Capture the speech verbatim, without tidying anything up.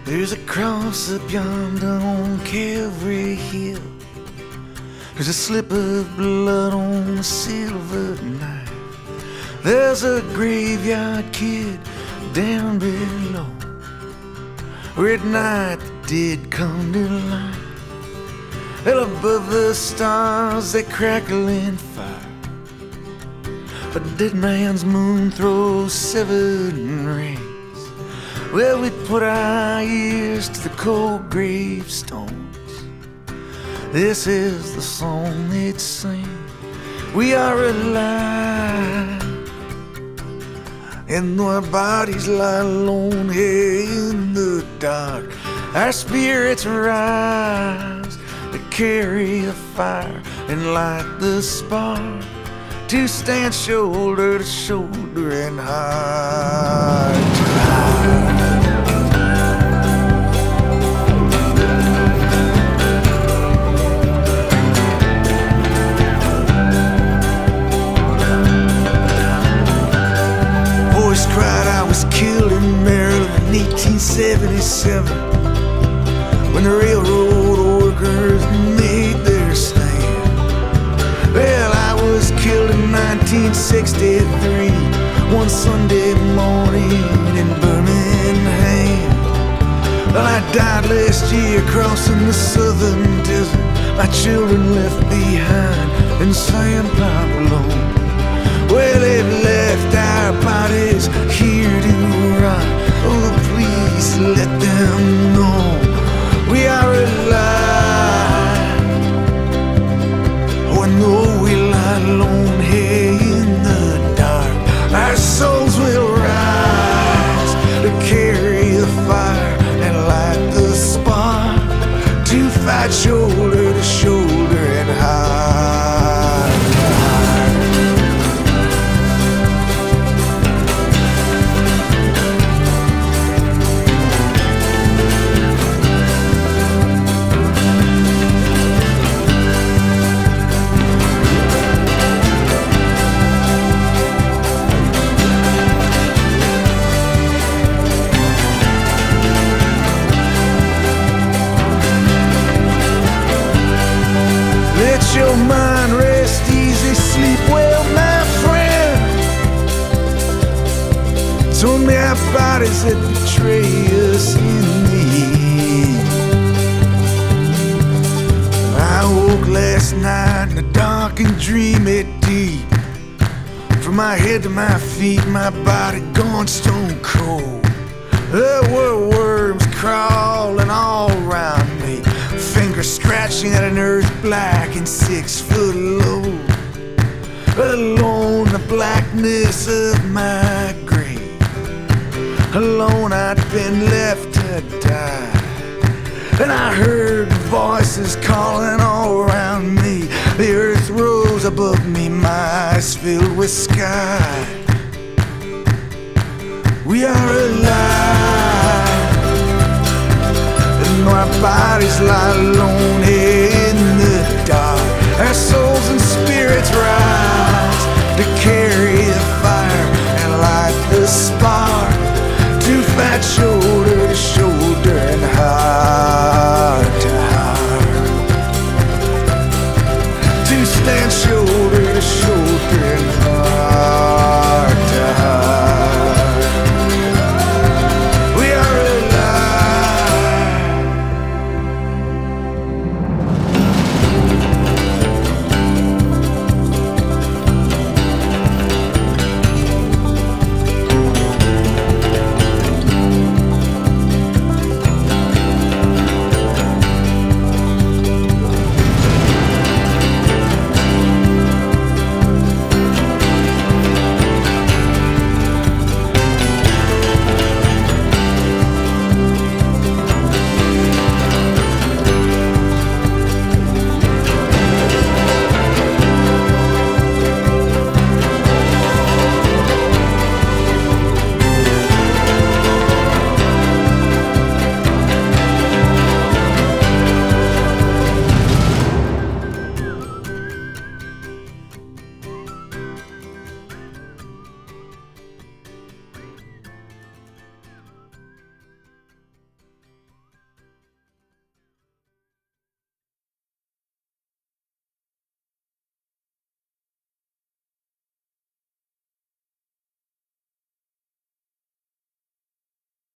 There's a cross up yonder on Calvary Hill. There's a slip of blood on a silver knife. There's a graveyard kid down below, where at night the dead come to life. Well, above the stars they crackle in fire. A dead man's moon throws seven rays. Well, we put our ears to the cold gravestones. This is the song they'd sing. We are alive, and though our bodies lie alone here in the dark, our spirits rise to carry the fire and light the spark, to stand shoulder to shoulder and heart to heart. Voice cried I was killed in Maryland in eighteen seventy-seven, when the railroad workers made their stand. Well, I was killed in nineteen sixty-three, one Sunday morning in Birmingham. Well, I died last year crossing the southern desert, my children left behind in San Pablo. Well, they've left our bodies here to rot. Oh, please let them know we are alive. Oh, I know we lie alone here in the dark. Our souls will rise to carry the fire and light the spark, to fight shoulder to shoulder and heart to heart. Let your mind rest easy, sleep well, my friend. It's only our bodies that betray us in the end. I woke last night in a dark and dreamy deep. From my head to my feet, my body gone stone cold. There were worms crawling all around me, fingers scratching at an earth black and six foot low. Alone in the blackness of my grave, alone I'd been left to die. And I heard voices calling all around me. The earth rose above me, my eyes filled with sky. We are alive, and our bodies lie alone here